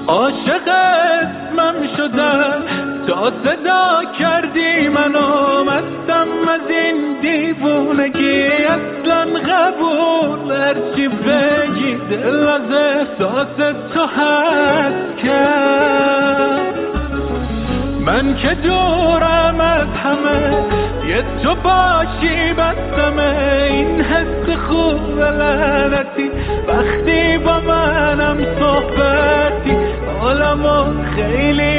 عاشق اسمم شدم تا صدا کردی منو، مستم از این دیوونگی اصلا قبول هرچی بگی دل از احساس تو هست کرد. من که دورم از همه یه تو باشی بسمه، این حس خوب لعنتی وقتی با منم صحبتی حالمو خیلی